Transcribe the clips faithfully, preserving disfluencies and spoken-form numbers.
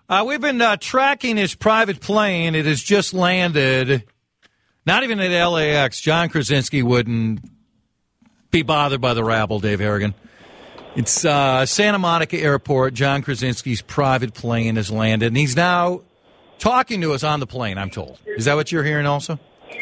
Uh, we've been uh, tracking his private plane. It has just landed, not even at L A X. John Krasinski wouldn't be bothered by the rabble, Dave Harrigan. It's uh, Santa Monica Airport. John Krasinski's private plane has landed, and he's now talking to us on the plane, I'm told. Is that what you're hearing also?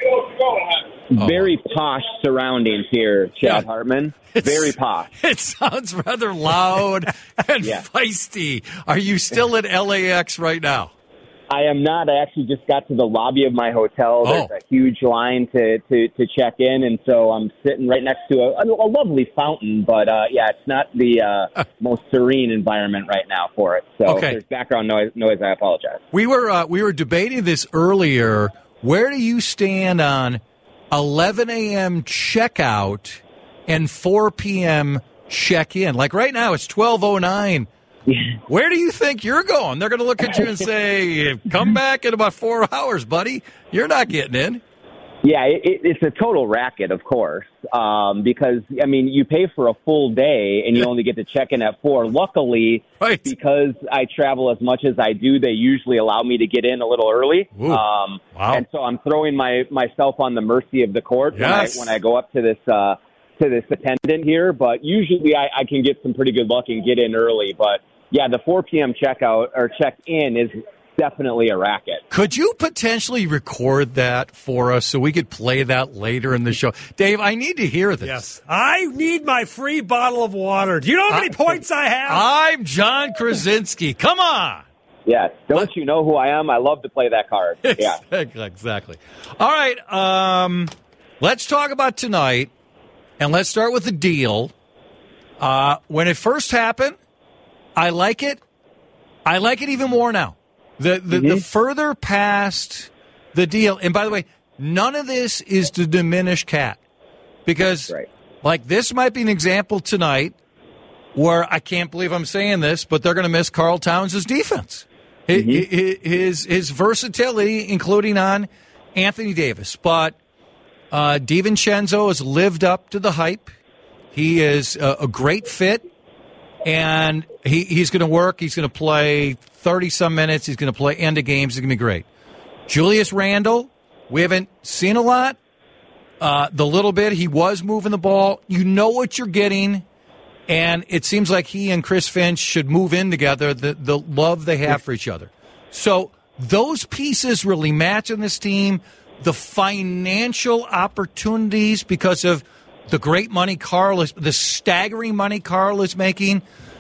Oh. Very posh surroundings here, Chad yeah. Hartman. It's, Very posh. It sounds rather loud and yeah. feisty. Are you still at L A X right now? I am not. I actually just got to the lobby of my hotel. There's oh. a huge line to, to, to check in, and so I'm sitting right next to a, a lovely fountain. But, uh, yeah, it's not the uh, most serene environment right now for it. So okay. if there's background noise, noise, I apologize. We were uh, we were debating this earlier. Where do you stand on eleven a.m. checkout and four p.m. check-in? Like right now, it's twelve oh nine. Where do you think you're going? They're going to look at you and say, come back in about four hours, buddy. You're not getting in. Yeah, it, it's a total racket, of course, um, because, I mean, you pay for a full day and you only get to check in at four. Luckily, right. because I travel as much as I do, they usually allow me to get in a little early. Um, wow. And so I'm throwing my myself on the mercy of the court yes. when, I, when I go up to this uh, to this attendant here. But usually I, I can get some pretty good luck and get in early. But, yeah, the four p.m. checkout or check-in is definitely a racket. Could you potentially record that for us so we could play that later in the show? Dave, I need to hear this. Yes. I need my free bottle of water. Do you know how many I, points I have? I'm John Krasinski. Come on. Yes. Don't what? you know who I am? I love to play that card. Yeah. Exactly. All right. Um, let's talk about tonight, and let's start with the deal. Uh, when it first happened, I like it. I like it even more now. The the, mm-hmm. the further past the deal, and by the way, none of this is to diminish Cat, because right. like this might be an example tonight where I can't believe I'm saying this, but they're going to miss Karl Towns' defense, mm-hmm. his, his his versatility, including on Anthony Davis. But uh, DiVincenzo has lived up to the hype. He is a, a great fit. And he, he's going to work. He's going to play thirty-some minutes. He's going to play end of games. It's going to be great. Julius Randle, we haven't seen a lot. Uh, the little bit he was moving the ball. You know what you're getting. And it seems like he and Chris Finch should move in together, the, the love they have for each other. So those pieces really match in this team. The financial opportunities because of the great money Karl is, the staggering money Karl is making.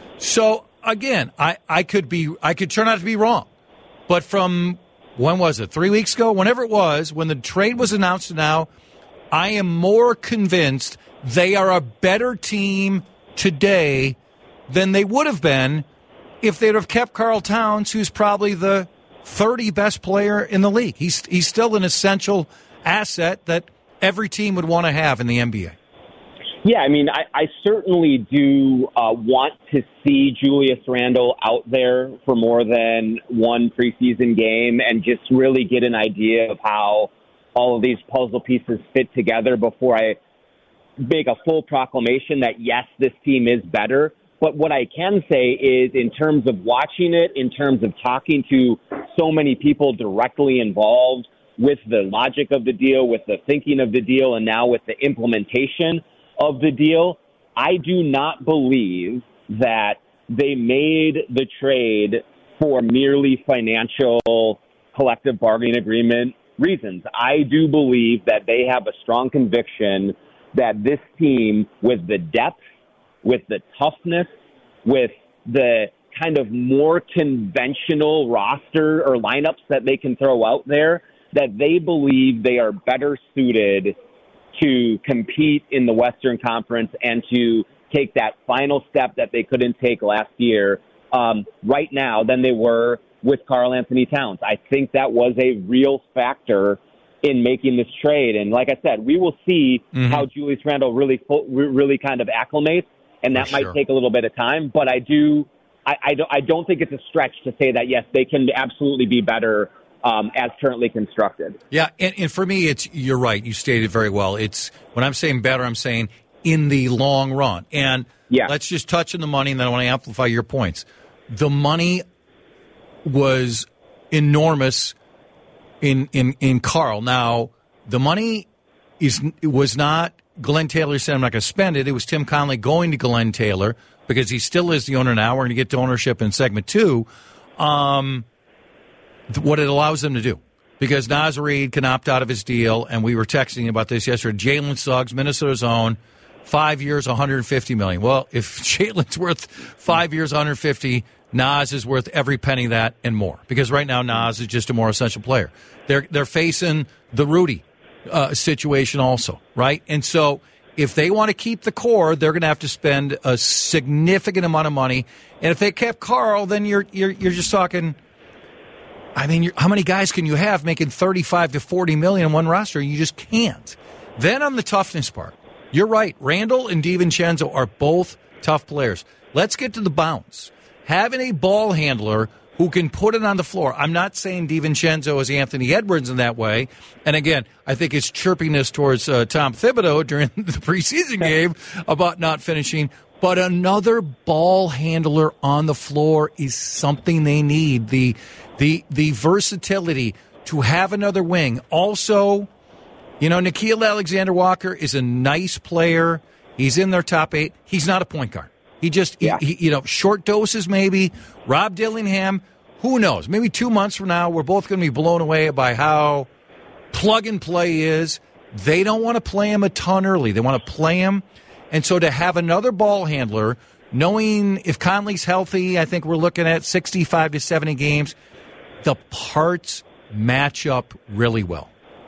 So again, I, I could be, I could turn out to be wrong, but from when was it? Three weeks ago, whenever it was, when the trade was announced. To now, I am more convinced they are a better team today than they would have been if they'd have kept Karl Towns, who's probably the thirty best player in the league. He's he's still an essential asset that every team would want to have in the N B A. Yeah, I mean, I, I certainly do uh, want to see Julius Randle out there for more than one preseason game and just really get an idea of how all of these puzzle pieces fit together before I make a full proclamation that, yes, this team is better. But what I can say is, in terms of watching it, in terms of talking to so many people directly involved with the logic of the deal, with the thinking of the deal, and now with the implementation of the deal, I do not believe that they made the trade for merely financial collective bargaining agreement reasons. I do believe that they have a strong conviction that this team, with the depth, with the toughness, with the kind of more conventional roster or lineups that they can throw out there, that they believe they are better suited to compete in the Western Conference and to take that final step that they couldn't take last year um, right now than they were with Karl Anthony Towns. I think that was a real factor in making this trade. And like I said, we will see mm-hmm. how Julius Randle really really kind of acclimates, and that For might sure. take a little bit of time. But I do, I, I, don't, I don't think it's a stretch to say that, yes, they can absolutely be better Um, as currently constructed. Yeah, and, and for me, it's you're right. You stated very well. It's when I'm saying better, I'm saying in the long run. And yeah. let's just touch on the money, and then I want to amplify your points. The money was enormous in in in Carl. Now the money is was not Glenn Taylor said I'm not going to spend it. It was Tim Connelly going to Glenn Taylor because he still is the owner now. We're going to get to ownership in segment two. Um, what it allows them to do. Because Naz Reid can opt out of his deal, and we were texting about this yesterday. Jalen Suggs, Minnesota's own, five years, one hundred fifty million dollars. Well, if Jalen's worth five years, one hundred fifty, Naz is worth every penny of that and more. Because right now, Naz is just a more essential player. They're they're facing the Rudy uh, situation also, right? And so if they want to keep the core, they're going to have to spend a significant amount of money. And if they kept Carl, then you're you're you're just talking. I mean, how many guys can you have making thirty-five to forty million in one roster? You just can't. Then on the toughness part, you're right. Randall and DiVincenzo are both tough players. Let's get to the bounce. Having a ball handler who can put it on the floor. I'm not saying DiVincenzo is Anthony Edwards in that way. And again, I think it's chirpiness towards uh, Tom Thibodeau during the preseason game about not finishing. But another ball handler on the floor is something they need. The the the versatility to have another wing. Also, you know, Nickeil Alexander-Walker is a nice player. He's in their top eight. He's not a point guard. He just, yeah. he, he, you know, short doses maybe. Rob Dillingham, who knows? Maybe two months from now, we're both going to be blown away by how plug and play is. They don't want to play him a ton early. They want to play him. And so to have another ball handler, knowing if Conley's healthy, I think we're looking at sixty-five to seventy games. The parts match up really well.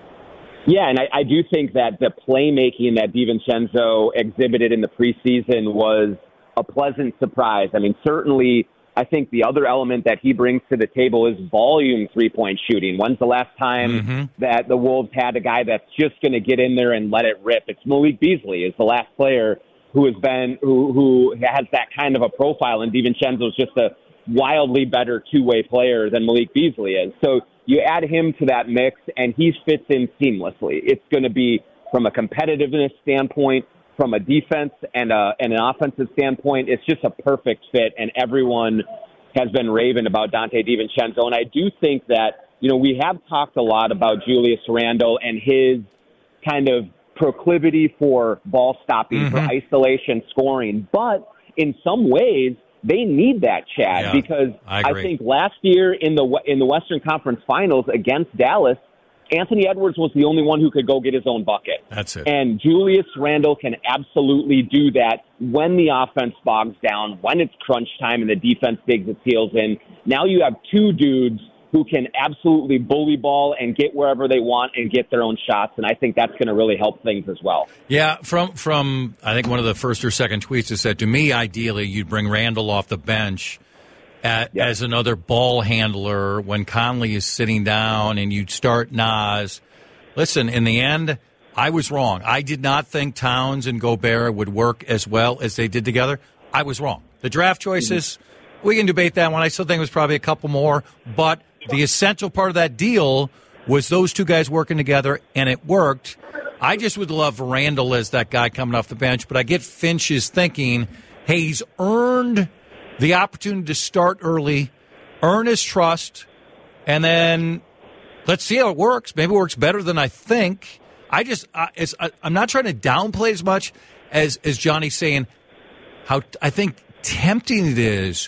Yeah, and I, I do think that the playmaking that DiVincenzo exhibited in the preseason was a pleasant surprise. I mean, certainly I think the other element that he brings to the table is volume three-point shooting. When's the last time mm-hmm. that the Wolves had a guy that's just going to get in there and let it rip? It's Malik Beasley is the last player who has been who who has that kind of a profile, and DiVincenzo's just a wildly better two-way player than Malik Beasley is. So you add him to that mix, and he fits in seamlessly. It's going to be, from a competitiveness standpoint, from a defense and, a, and an offensive standpoint, it's just a perfect fit, and everyone has been raving about Dante DiVincenzo. And I do think that, you know, we have talked a lot about Julius Randle and his kind of proclivity for ball stopping, mm-hmm. for isolation scoring, but in some ways, they need that, Chad, yeah, because I, I think last year in the in the Western Conference Finals against Dallas, Anthony Edwards was the only one who could go get his own bucket. That's it. And Julius Randle can absolutely do that when the offense bogs down, when it's crunch time and the defense digs its heels in. Now you have two dudes who can absolutely bully ball and get wherever they want and get their own shots, and I think that's going to really help things as well. Yeah, from, from I think one of the first or second tweets is that, to me, ideally, you'd bring Randall off the bench at, yep. as another ball handler when Conley is sitting down, and you'd start Naz. Listen, in the end, I was wrong. I did not think Towns and Gobert would work as well as they did together. I was wrong. The draft choices, mm-hmm. we can debate that one. I still think it was probably a couple more, but the essential part of that deal was those two guys working together, and it worked. I just would love Randall as that guy coming off the bench, but I get Finch's thinking, hey, he's earned the opportunity to start early, earn his trust, and then let's see how it works. Maybe it works better than I think. I just, uh, it's, uh, I'm not trying to downplay as much as, as Johnny's saying how I think tempting it is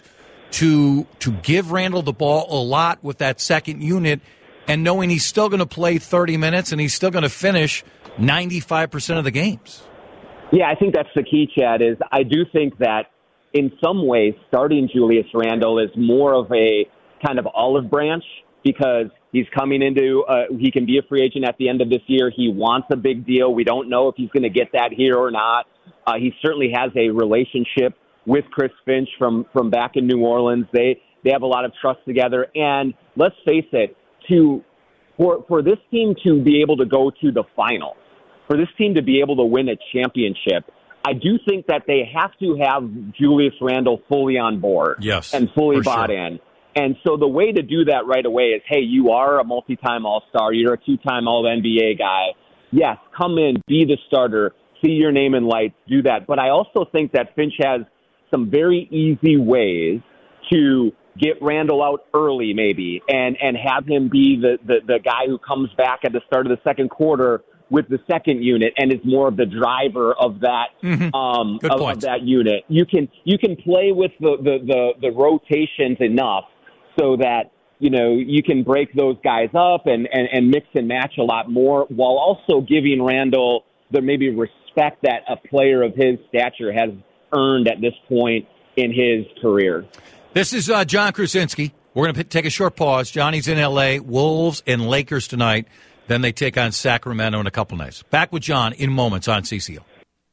to to give Randall the ball a lot with that second unit, and knowing he's still going to play thirty minutes and he's still going to finish ninety-five percent of the games. Yeah, I think that's the key, Chad, is I do think that in some ways starting Julius Randle is more of a kind of olive branch because he's coming into, uh, he can be a free agent at the end of this year. He wants a big deal. We don't know if he's going to get that here or not. Uh, he certainly has a relationship with Chris Finch from, from back in New Orleans. They they have a lot of trust together. And let's face it, to for for this team to be able to go to the finals, for this team to be able to win a championship, I do think that they have to have Julius Randle fully on board yes, and fully bought sure. in. And so the way to do that right away is, hey, you are a multi-time All-Star. You're a two-time All-N B A guy. Yes, come in, be the starter, see your name in lights, do that. But I also think that Finch has some very easy ways to get Randall out early maybe and, and have him be the, the, the guy who comes back at the start of the second quarter with the second unit and is more of the driver of that mm-hmm. um, of, of that unit. You can you can play with the, the, the, the rotations enough so that, you know, you can break those guys up and, and, and mix and match a lot more while also giving Randall the maybe respect that a player of his stature has earned at this point in his career. This is uh, John Krasinski. We're going to take a short pause. Johnny's in L A, Wolves and Lakers tonight. Then they take on Sacramento in a couple nights. Back with John in moments on C C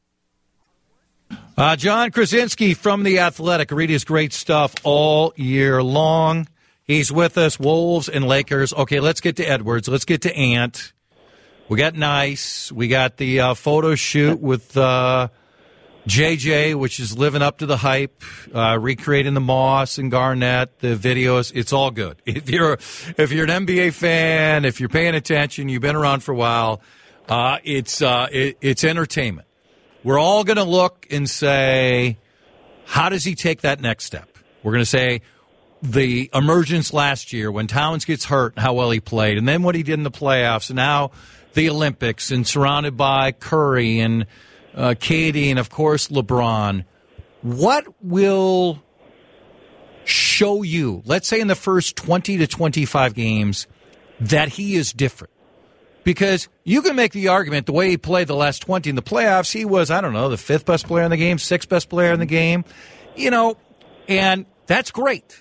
O. Uh, John Krasinski from The Athletic. Read his great stuff all year long. He's with us, Wolves and Lakers. Okay, let's get to Edwards. Let's get to Ant. We got Nice. We got the uh, photo shoot with uh, J J, which is living up to the hype, uh, recreating the Moss and Garnett, the videos. It's all good. If you're if you're an N B A fan, if you're paying attention, you've been around for a while, uh, it's uh, it, it's entertainment. We're all going to look and say, how does he take that next step? We're going to say the emergence last year when Towns gets hurt and how well he played, and then what he did in the playoffs, and now the Olympics, and surrounded by Curry and Uh, Katie, and, of course, LeBron. What will show you, let's say in the first twenty to twenty-five games, that he is different? Because you can make the argument the way he played the last twenty in the playoffs, he was, I don't know, the fifth best player in the game, sixth best player in the game, you know, and that's great.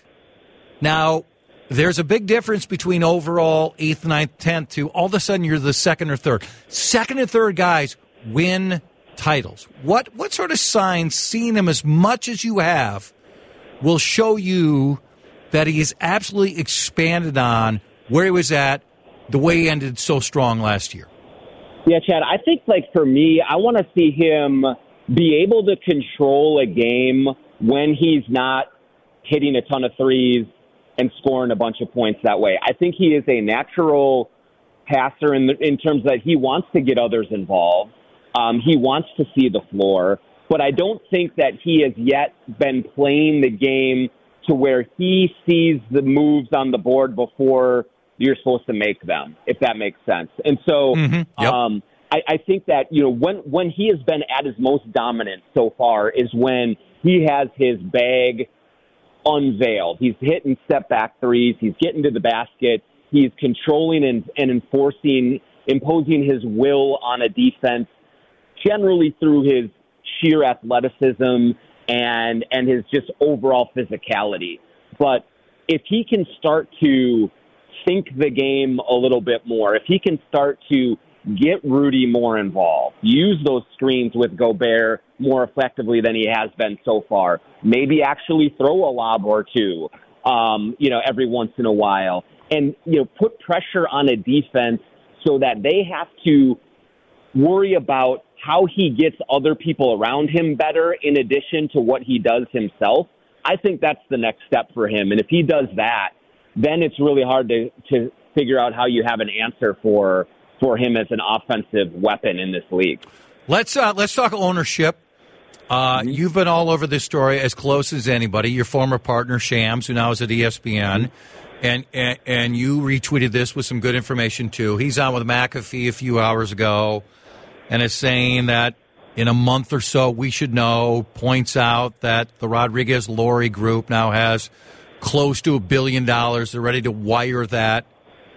Now, there's a big difference between overall eighth, ninth, tenth to all of a sudden you're the second or third. Second and third guys win titles. What what sort of signs, seeing him as much as you have, will show you that he is absolutely expanded on where he was at, the way he ended so strong last year? Yeah, Chad, I think, like, for me, I want to see him be able to control a game when he's not hitting a ton of threes and scoring a bunch of points that way. I think he is a natural passer in, the, in terms that he wants to get others involved. Um, he wants to see the floor, but I don't think that he has yet been playing the game to where he sees the moves on the board before you're supposed to make them, if that makes sense. And so mm-hmm. yep. um, I, I think that, you know, when, when he has been at his most dominant so far is when he has his bag unveiled. He's hitting step-back threes. He's getting to the basket. He's controlling and, and enforcing, imposing his will on a defense, generally through his sheer athleticism and and his just overall physicality. But if he can start to think the game a little bit more, if he can start to get Rudy more involved, use those screens with Gobert more effectively than he has been so far, maybe actually throw a lob or two, um, you know, every once in a while, and, you know, put pressure on a defense so that they have to worry about how he gets other people around him better in addition to what he does himself. I think that's the next step for him. And if he does that, then it's really hard to, to figure out how you have an answer for for him as an offensive weapon in this league. Let's uh, let's talk ownership. Uh, mm-hmm. You've been all over this story as close as anybody. Your former partner, Shams, who now is at E S P N, mm-hmm. and, and and you retweeted this with some good information, too. He's on with McAfee a few hours ago and is saying that in a month or so we should know, points out that the Rodriguez-Laurie group now has close to a billion dollars. They're ready to wire that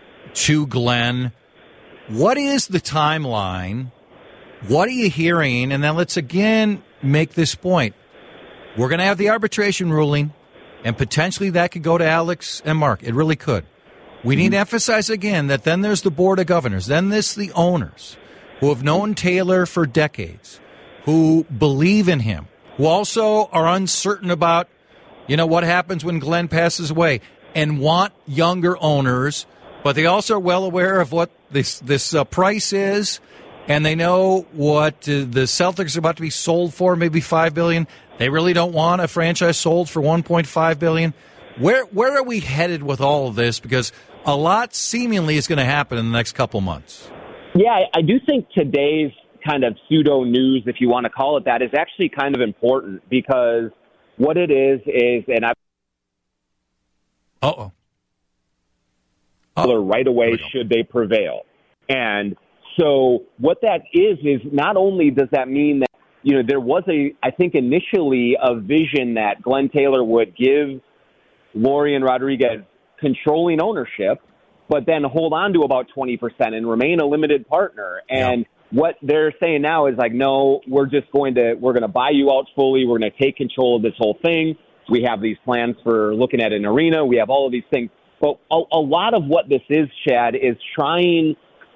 to Glenn. What is the timeline? What are you hearing? And then let's again make this point. We're going to have the arbitration ruling, and potentially that could go to Alex and Mark. It really could. We need to emphasize again that then there's the board of governors. Then there's the owners who have known Taylor for decades, who believe in him, who also are uncertain about, you know, what happens when Glenn passes away, and want younger owners, but they also are well aware of what this this uh, price is, and they know what uh, the Celtics are about to be sold for, maybe five billion dollars. They really don't want a franchise sold for one point five billion dollars. Where where are we headed with all of this? Because a lot seemingly is going to happen in the next couple months. Yeah, I do think today's kind of pseudo news, if you want to call it that, is actually kind of important, because what it is is, and I've Uh-oh. Uh-oh. Right away should they prevail. And so what that is, is not only does that mean that, you know, there was a, I think initially a vision that Glenn Taylor would give Lori and Rodriguez controlling ownership, but then hold on to about twenty percent and remain a limited partner. And yeah. what they're saying now is like, no, we're just going to, we're going to buy you out fully. We're going to take control of this whole thing. We have these plans for looking at an arena. We have all of these things. But a, a lot of what this is, Chad, is trying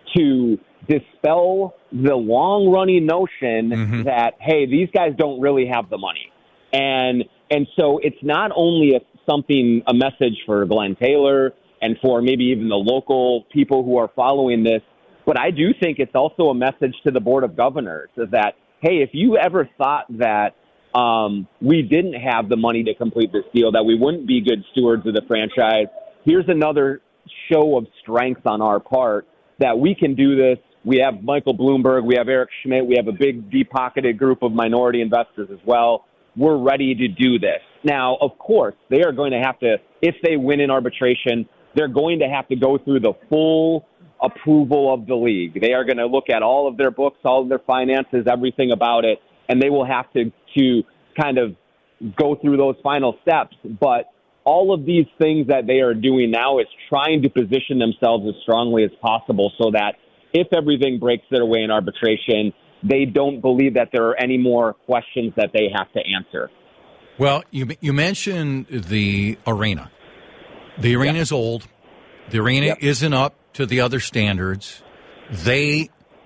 to dispel the long-running notion mm-hmm. that, hey, these guys don't really have the money. And and so it's not only a, something, a message for Glenn Taylor and for maybe even the local people who are following this, but I do think it's also a message to the Board of Governors that, hey, if you ever thought that um, we didn't have the money to complete this deal, that we wouldn't be good stewards of the franchise, here's another show of strength on our part that we can do this. We have Michael Bloomberg, we have Eric Schmidt, we have a big, deep-pocketed group of minority investors as well. We're ready to do this. Now, of course, they are going to have to, if they win in arbitration, they're going to have to go through the full approval of the league. They are going to look at all of their books, all of their finances, everything about it, and they will have to, to kind of go through those final steps. But all of these things that they are doing now is trying to position themselves as strongly as possible so that if everything breaks their way in arbitration, they don't believe that there are any more questions that they have to answer. Well, you you mentioned the arena. The arena yep. is old. The arena yep. isn't up to the other standards. They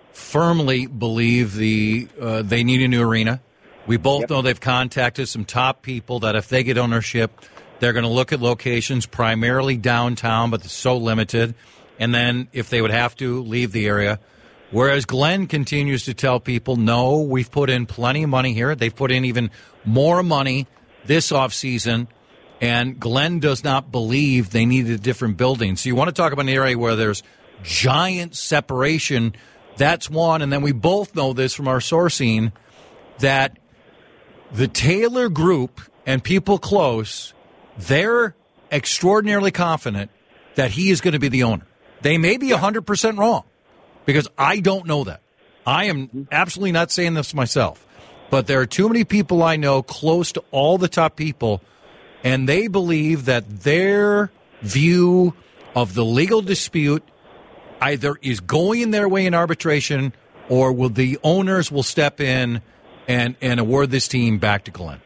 firmly believe the uh, they need a new arena. We both yep. know they've contacted some top people that if they get ownership, they're going to look at locations primarily downtown, but it's so limited. And then if they would have to, leave the area. Whereas Glenn continues to tell people, no, we've put in plenty of money here. They've put in even more money this offseason. And Glenn does not believe they need a different building. So you want to talk about an area where there's giant separation. That's one. And then we both know this from our sourcing that the Taylor Group and people close, they're extraordinarily confident that he is going to be the owner. They may be one hundred percent wrong because I don't know that. I am absolutely not saying this myself. But there are too many people I know close to all the top people, and they believe that their view of the legal dispute either is going their way in arbitration or will the owners will step in and, and award this team back to Glenn.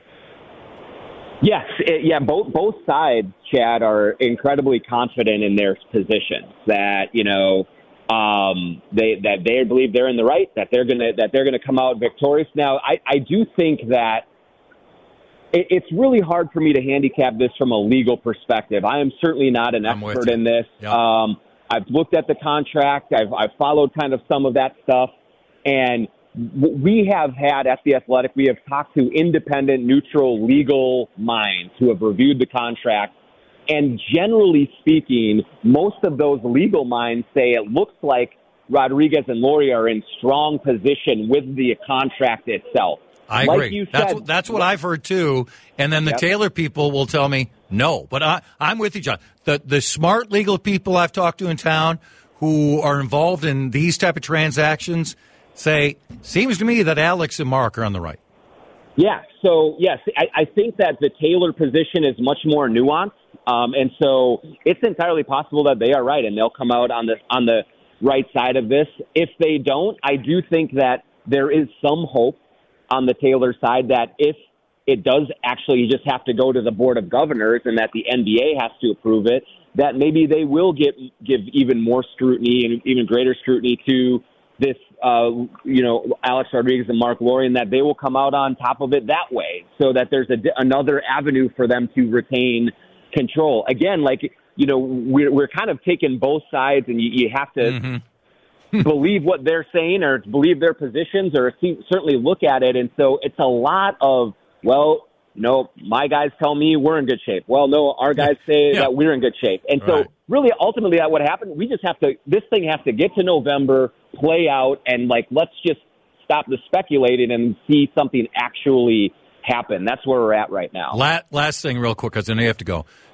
Yes, it, yeah, both both sides, Chad, are incredibly confident in their positions. That you know, um, they that they believe they're in the right. That they're gonna that they're gonna come out victorious. Now, I, I do think that it, it's really hard for me to handicap this from a legal perspective. I am certainly not an I'm expert in this. Yep. Um, I've looked at the contract. I've I've followed kind of some of that stuff, and we have had at The Athletic, we have talked to independent, neutral, legal minds who have reviewed the contract. And generally speaking, most of those legal minds say it looks like Rodriguez and Lori are in strong position with the contract itself. I like agree. You said, that's, what, that's what I've heard, too. And then the yep. Taylor people will tell me no. But I, I'm with you, John. The, the smart legal people I've talked to in town who are involved in these type of transactions say, seems to me that Alex and Mark are on the right. Yeah, so, yes, I, I think that the Taylor position is much more nuanced, um, and so it's entirely possible that they are right, and they'll come out on the, on the right side of this. If they don't, I do think that there is some hope on the Taylor side that if it does actually just have to go to the Board of Governors and that the N B A has to approve it, that maybe they will get, give even more scrutiny and even greater scrutiny to this, uh, you know, Alex Rodriguez and Mark Lori, and that they will come out on top of it that way so that there's a, another avenue for them to retain control. Again, like, you know, we're, we're kind of taking both sides, and you, you have to mm-hmm. believe what they're saying or believe their positions or see, certainly look at it. And so it's a lot of, well, you know, my guys tell me we're in good shape. Well, no, our guys say yeah. that we're in good shape. And so right. really, ultimately, that what happened, we just have to, this thing has to get to November, play out, and, like, let's just stop the speculating and see something actually happen. That's where we're at right now. Last, last thing real quick, because I know you have to go.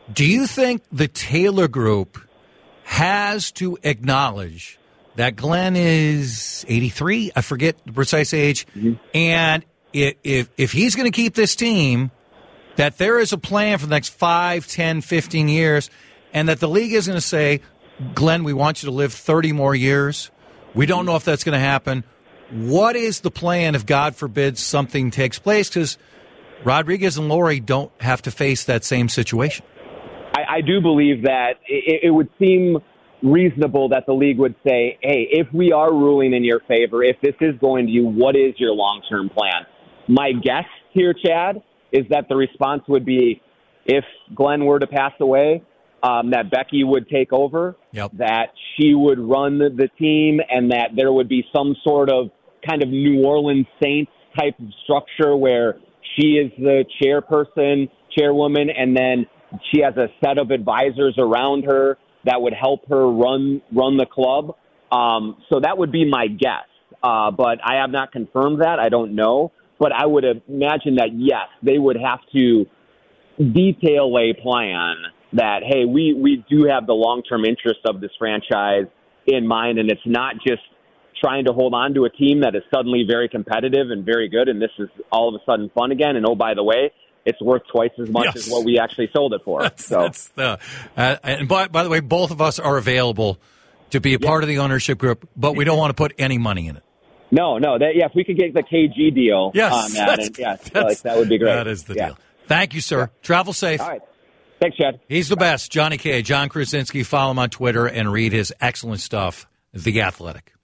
Do you think the Taylor Group has to acknowledge that Glenn is eighty-three? I forget the precise age. Mm-hmm. And if, if, if he's going to keep this team, that there is a plan for the next five, ten, fifteen years, and that the league is going to say, Glenn, we want you to live thirty more years. We don't know if that's going to happen. What is the plan if, God forbid, something takes place? Because Rodriguez and Laurie don't have to face that same situation. I, I do believe that it, it would seem reasonable that the league would say, hey, if we are ruling in your favor, if this is going to you, what is your long-term plan? My guess here, Chad, is that the response would be, if Glenn were to pass away, um, that Becky would take over, yep. that she would run the team, and that there would be some sort of kind of New Orleans Saints type of structure where she is the chairperson, chairwoman, and then she has a set of advisors around her that would help her run run the club. Um, so that would be my guess. Uh, but I have not confirmed that. I don't know. But I would imagine that, yes, they would have to detail a plan that, hey, we, we do have the long-term interest of this franchise in mind, and it's not just trying to hold on to a team that is suddenly very competitive and very good, and this is all of a sudden fun again. And, oh, by the way, it's worth twice as much yes. as what we actually sold it for. That's, so, that's the, uh, and by, by the way, both of us are available to be a yeah. part of the ownership group, but we don't want to put any money in it. No, no. That, yeah, if we could get the K G deal yes, on that, and, yeah, like, that would be great. That is the yeah. deal. Thank you, sir. Yeah. Travel safe. All right. Thanks, Chad. He's the best. Johnny K. John Krasinski. Follow him on Twitter and read his excellent stuff, The Athletic.